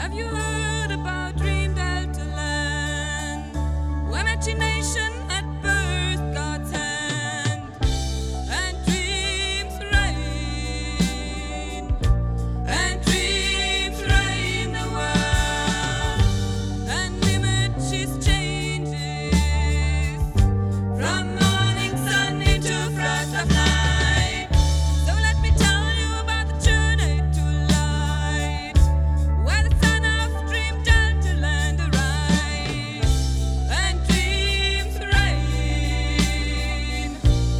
Have you heard about Dream Delta Land? Where imagination at birth God's hand, and dreams reign, the world, and images changes from morning sun into frost of night. So let me tell you about the journey to light, where the son of Dream Delta Land arrives, and dreams reign,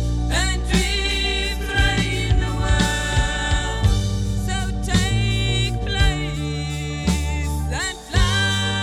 the world. So take place and fly.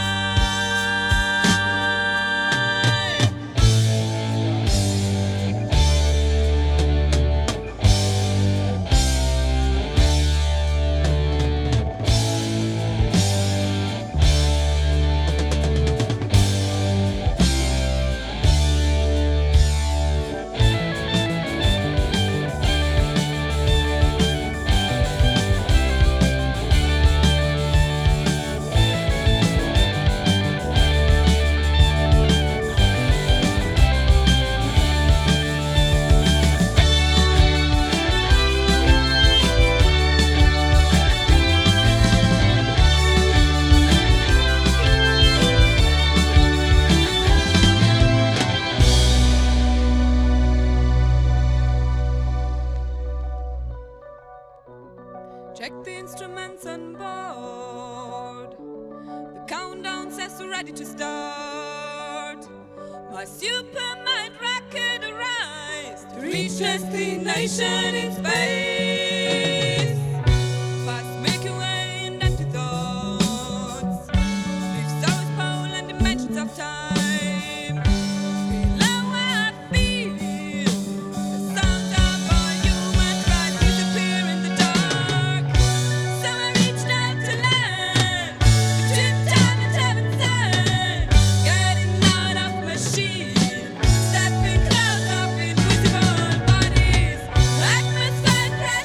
Check the instruments on board. The countdown says we're ready to start. My supermind rocket arrives to reach destination in space. Fast make your way in empty thoughts. Leave South Pole and dimensions of time. Below where I feel the sound of all human cries disappear in the dark. So I reached out to land between time and heaven's sand, getting out of machine, stepping close up invisible bodies, atmosphere.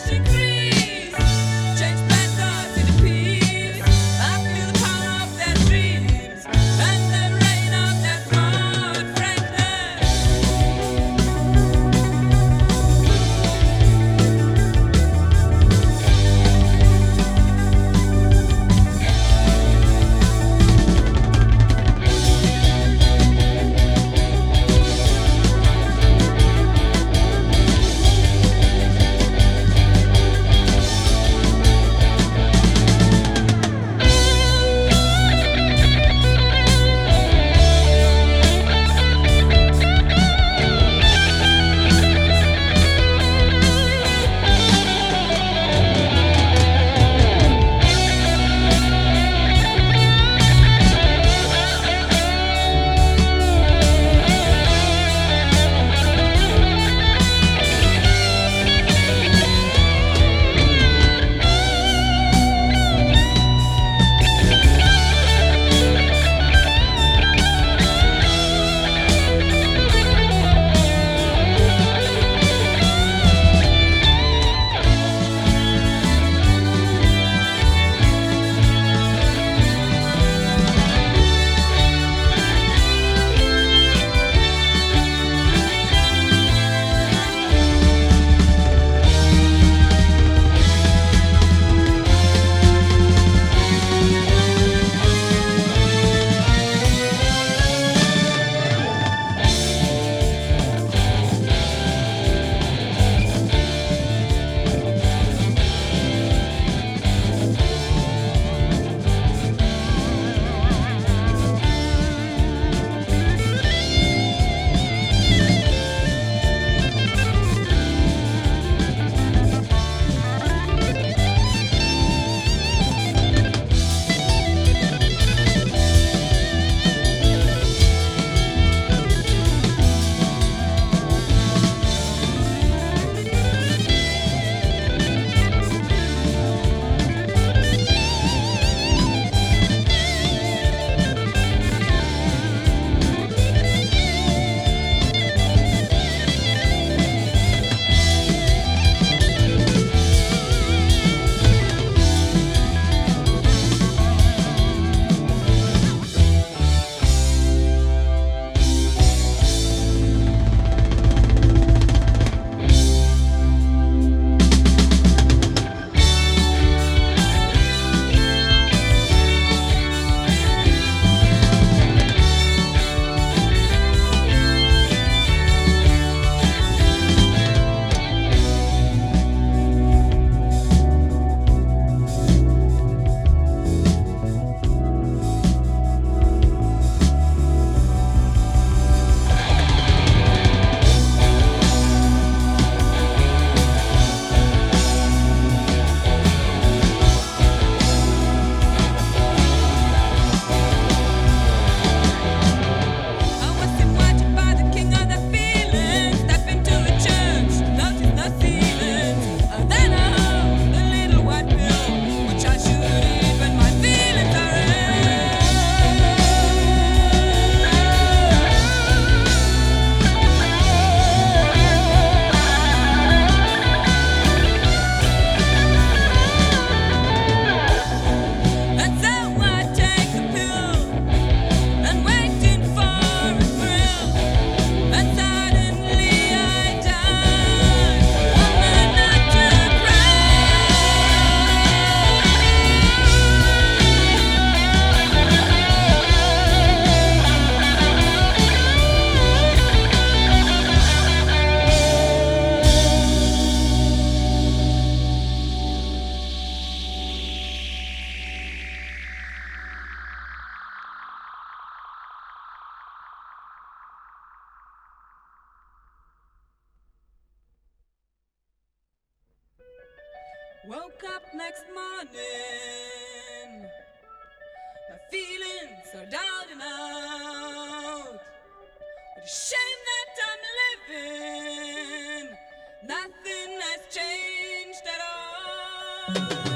Woke up next morning, my feelings are down and out. What a shame that I'm living, nothing has changed at all.